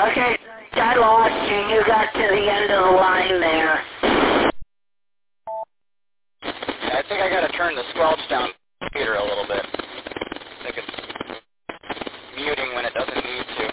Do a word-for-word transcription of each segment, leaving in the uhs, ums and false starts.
Okay, I lost you. You got to the end of the line there. Yeah, I think I got to turn the squelch down the computer a little bit. I think it's muting when it doesn't need to.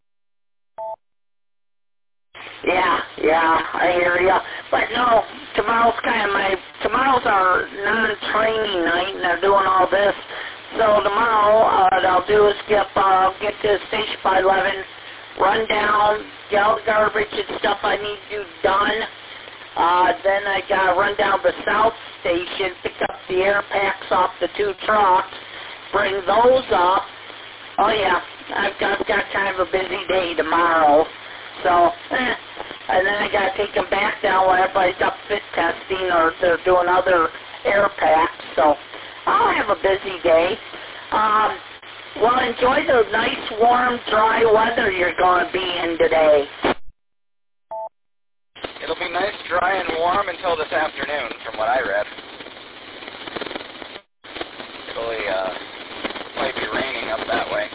Yeah, yeah, I hear ya. But no, tomorrow's kind of my, tomorrow's our non-training night, and they're doing all this. So tomorrow, uh, what I'll do is get, uh, get to the station by eleven, run down, get all the garbage and stuff I need to do done. Uh, then I gotta run down the south station, pick up the air packs off the two trucks, bring those up. Oh yeah, I've got, I've got kind of a busy day tomorrow. So, eh. And then I gotta take them back down when everybody's up fit testing or they're doing other air packs. So, I'll have a busy day. Um, well, enjoy the nice, warm, dry weather you're going to be in today. It'll be nice, dry, and warm until this afternoon, from what I read. It'll uh, might be raining up that way.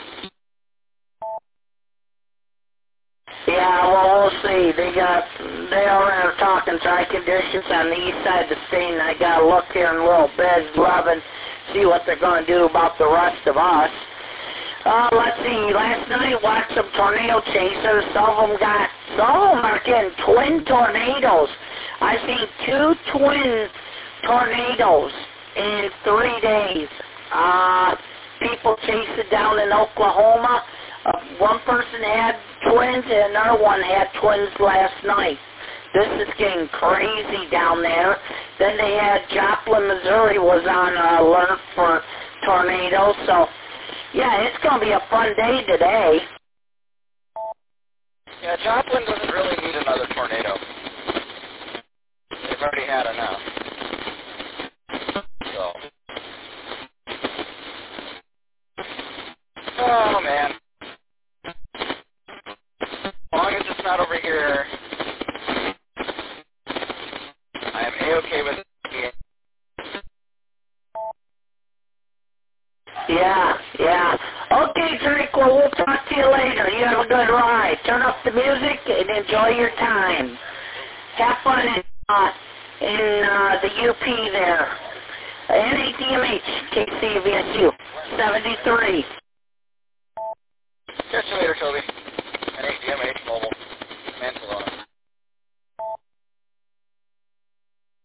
Yeah, well, we'll see. They got, they already are talking dry conditions on the east side of the state, and I got to look here in a little bit, eleven, see what they're going to do about the rest of us. Uh, let's see, last night watched some tornado chasers. Some of them got, some of them are getting twin tornadoes. I've seen two twin tornadoes in three days. Uh, people chasing down in Oklahoma. Uh, one person had twins and another one had twins last night. This is getting crazy down there. Then they had Joplin, Missouri was on uh, alert for tornadoes. So, yeah, it's going to be a fun day today. Yeah, Joplin doesn't really need another tornado. They've already had enough. So. Oh, man. As long as it's not over here, I am A-okay with it. Yeah, yeah. Okay, Drake, well, we'll talk to you later. You have a good ride. Turn up the music and enjoy your time. Have fun in, uh, in uh, the U P there. N A D M H, K C V S U, seventy-three. Catch you later, Toby.